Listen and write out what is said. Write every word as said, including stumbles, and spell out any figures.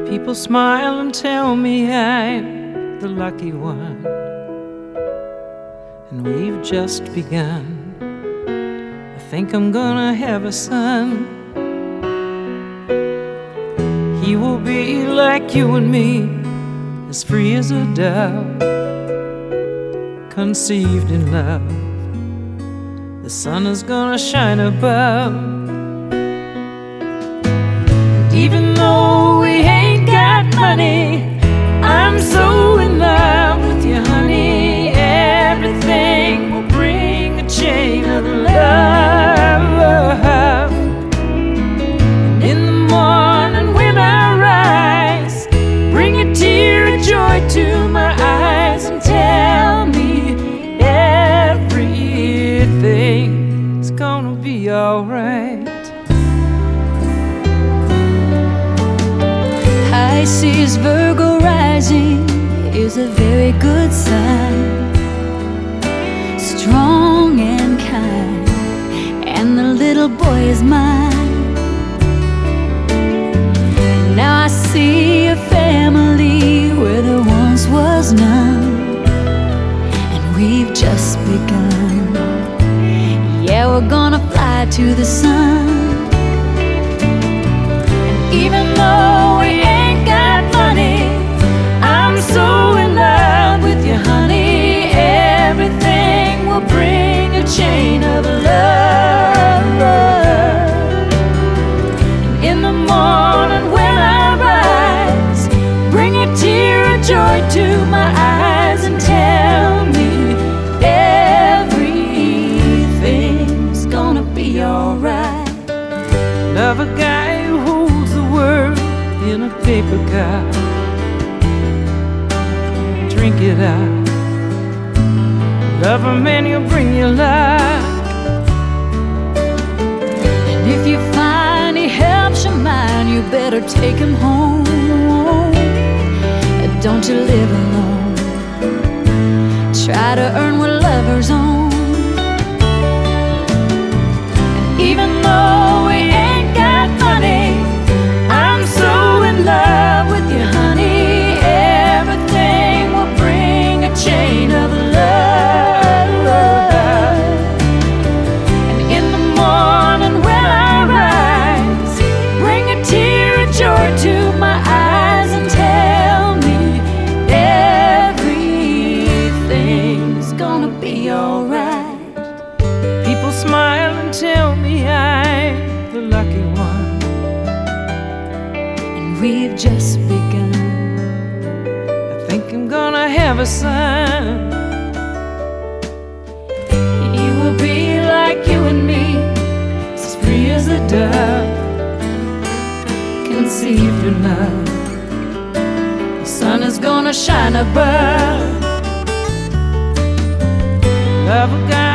People smile and tell me I'm the lucky one, and we've just begun. I think I'm gonna have a son. He will be like you and me, as free as a dove, conceived in love. The sun is gonna shine above. And even though we ain't got money, I'm so in love with you, honey. Everything will bring a chain of love. And in the morning when I rise, bring a tear of joy to my eyes and tell me everything's gonna be alright. Pisces, Virgo rising is a very good sign. Strong and kind, and the little boy is mine. Now I see a family where there once was none, and we've just begun. Yeah, we're gonna fly to the sun. And even though we ain't got money, I'm so in love with you, honey. Everything will bring a chain of love. And in the morning when I rise, bring a tear of joy to my eyes and tell me everything's gonna be alright. Love a guy who holds the world in a paper cup. Drink it out. Love a man, he'll bring you luck. And if you find he helps your mind, you better take him home. Don't you live alone. Try to earn what lovers own. And even though we ain't got money, I'm so in love with you, honey. Everything will bring a chain of love. And in the morning when I rise, bring a tear of joy to my eyes and tell me everything's gonna be alright. People smile and tell me I'm the lucky one, And we've just begun. I think I'm gonna have a son. He will be like you and me, As free as a dove, conceived in love. The sun is gonna shine above. Love a guy